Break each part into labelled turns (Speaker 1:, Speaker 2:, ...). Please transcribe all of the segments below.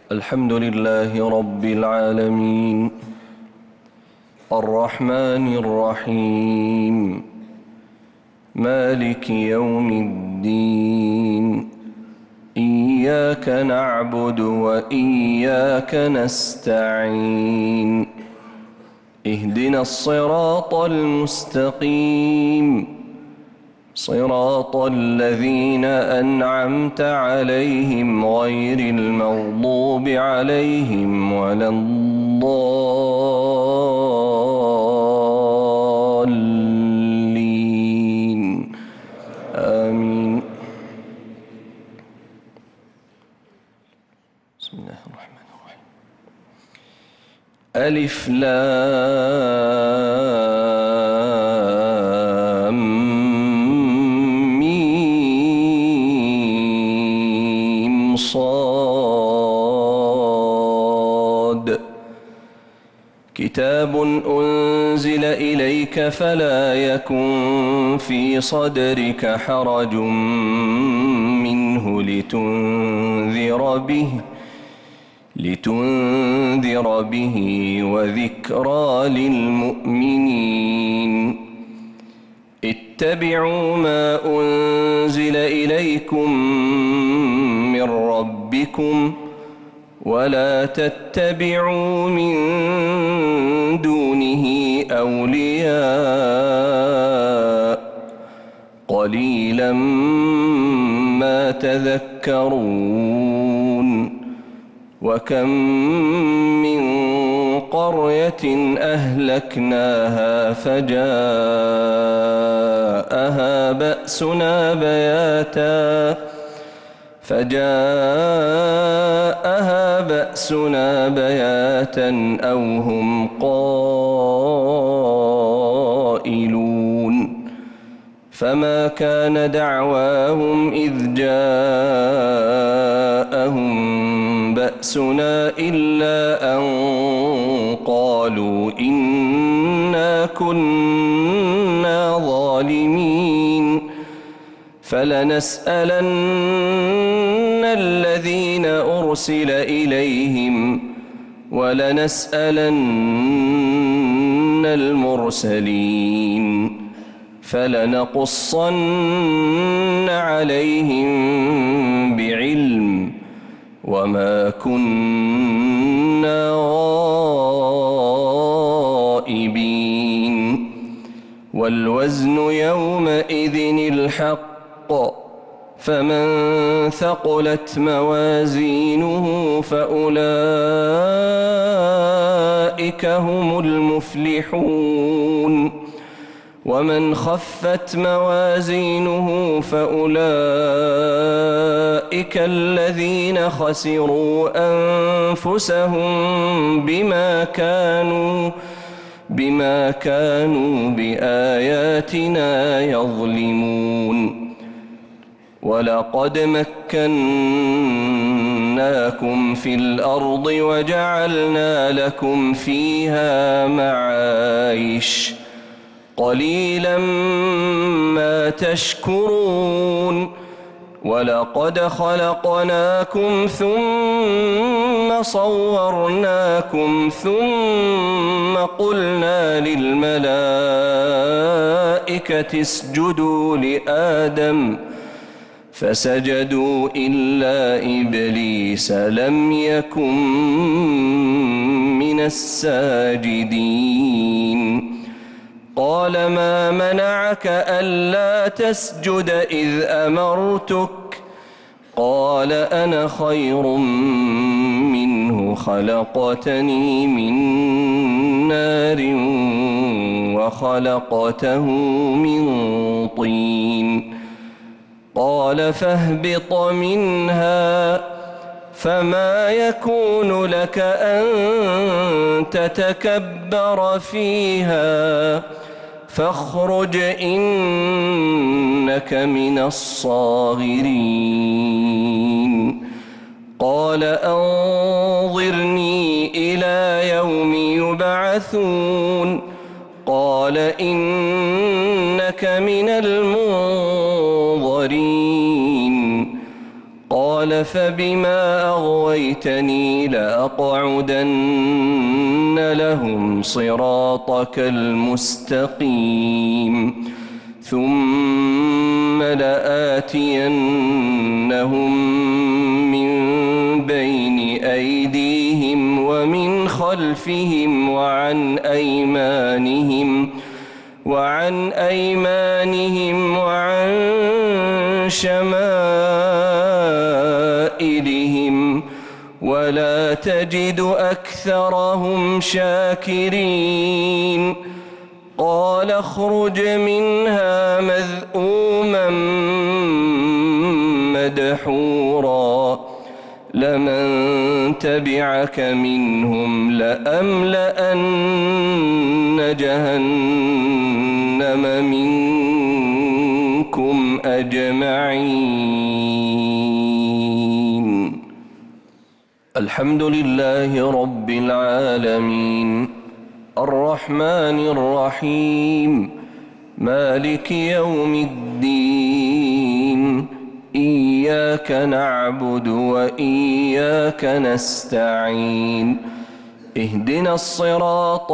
Speaker 1: الحمد لله رب العالمين الرحمن الرحيم مالك يوم الدين إياك نعبد وإياك نستعين اهدنا الصراط المستقيم صراط الذين أنعمت عليهم غير المغضوب عليهم ولا الضالين آمين. بسم الله الرحمن الرحيم. ألف لام صاد كتاب أنزل إليك فلا يكن في صدرك حرج منه لتنذر به وذكرى للمؤمنين. اتبعوا ما أنزل إليكم من ربكم ولا تتبعوا من دونه أولياء قليلا ما تذكرون. وكم من قرية أهلكناها فجاءها بأسنا بياتا أو هم قائلون. فما كان دعواهم إذ جاءهم بأسنا إلا أن قالوا إنا كنا ظالمين. فلنسألن الذين أرسل إليهم ولنسألن المرسلين فلنقصن عليهم بعلم وما كنا غائبين. والوزن يومئذ الحق فمن ثقلت موازينه فأولئك هم المفلحون. ومن خفت موازينه فأولئك الذين خسروا أنفسهم بما كانوا بآياتنا يظلمون. ولقد مكناكم في الأرض وجعلنا لكم فيها معايش قليلا ما تشكرون. ولقد خلقناكم ثم صورناكم ثم قلنا للملائكة اسجدوا لآدم فسجدوا إلا إبليس لم يكن من الساجدين. قال ما منعك ألا تسجد إذ أمرتك؟ قال أنا خير منه خلقتني من نار وخلقته من طين. قال فاهبط منها فما يكون لك أن تتكبر فيها فاخرج إنك من الصاغرين. قال أنظرني إلى يوم يبعثون. قال إنك من المنظرين. قال قال فبما أغويتني لأقعدن لهم صراطك المستقيم ثم لآتينهم من بين أيديهم ومن خلفهم وعن أيمانهم وعن شمائلهم ولا تجد أكثرهم شاكرين قال اخرج منها مذءوما مدحورا لمن تبعك منهم لأملأن جهنم منكم أجمعين. الحمد لله رب العالمين الرحمن الرحيم مالك يوم الدين إياك نعبد وإياك نستعين اهدنا الصراط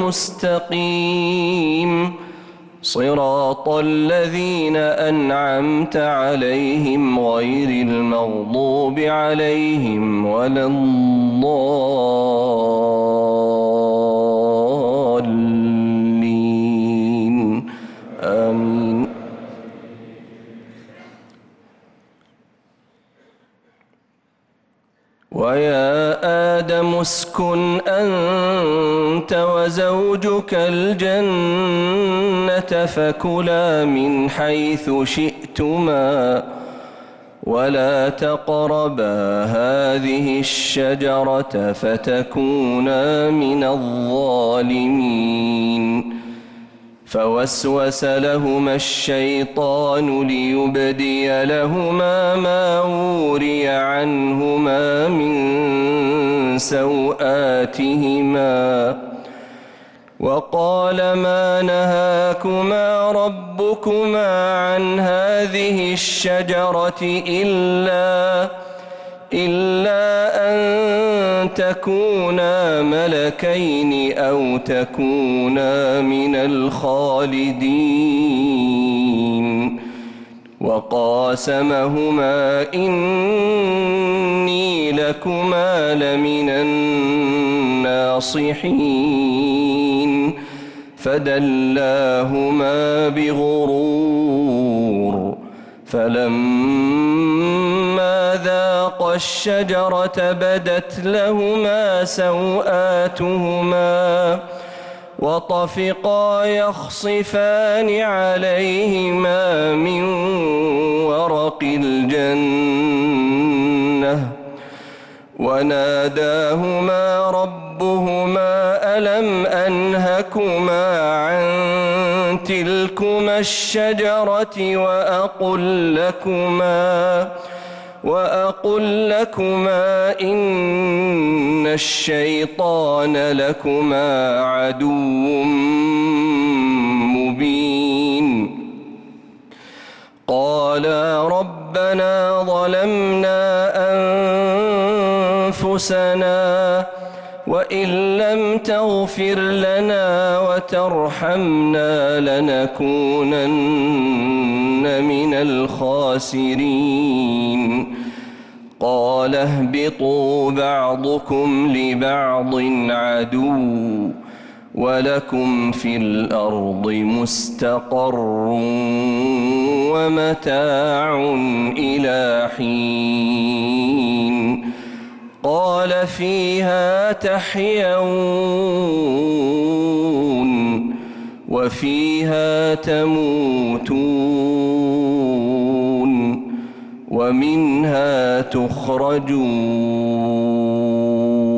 Speaker 1: المستقيم صراط الذين أنعمت عليهم غير المغضوب عليهم ولا الضالين آمين. ويا آدم اسكن أنت وزوجك الجنة فكلا من حيث شئتما ولا تقربا هذه الشجرة فتكونا من الظالمين. فوسوس لهما الشيطان ليبدي لهما ما وري عنهما من سوآتهما وقال ما نهاكما ربكما عن هذه الشجرة إلا أن تكونا ملكين أو تكونا من الخالدين. وقاسمهما إني لكما لمن الناصحين فدلاهما بغرور فلما ذاقا الشجرة بدت لهما سوآتهما وطفقا يخصفان عليهما من ورق الجنة وناداهما ربهما ألم أنهكما عن تلكما الشجرة وأقل لكما إن الشيطان لكما عدو مبين. قالا ربنا ظلمنا أنفسنا وإن لم تغفر لنا وترحمنا لنكونن من الخاسرين. قال اهبطوا بعضكم لبعض عدو ولكم في الأرض مستقر ومتاع إلى حين. قال فيها تحيون وفيها تموتون ومنها تخرجون.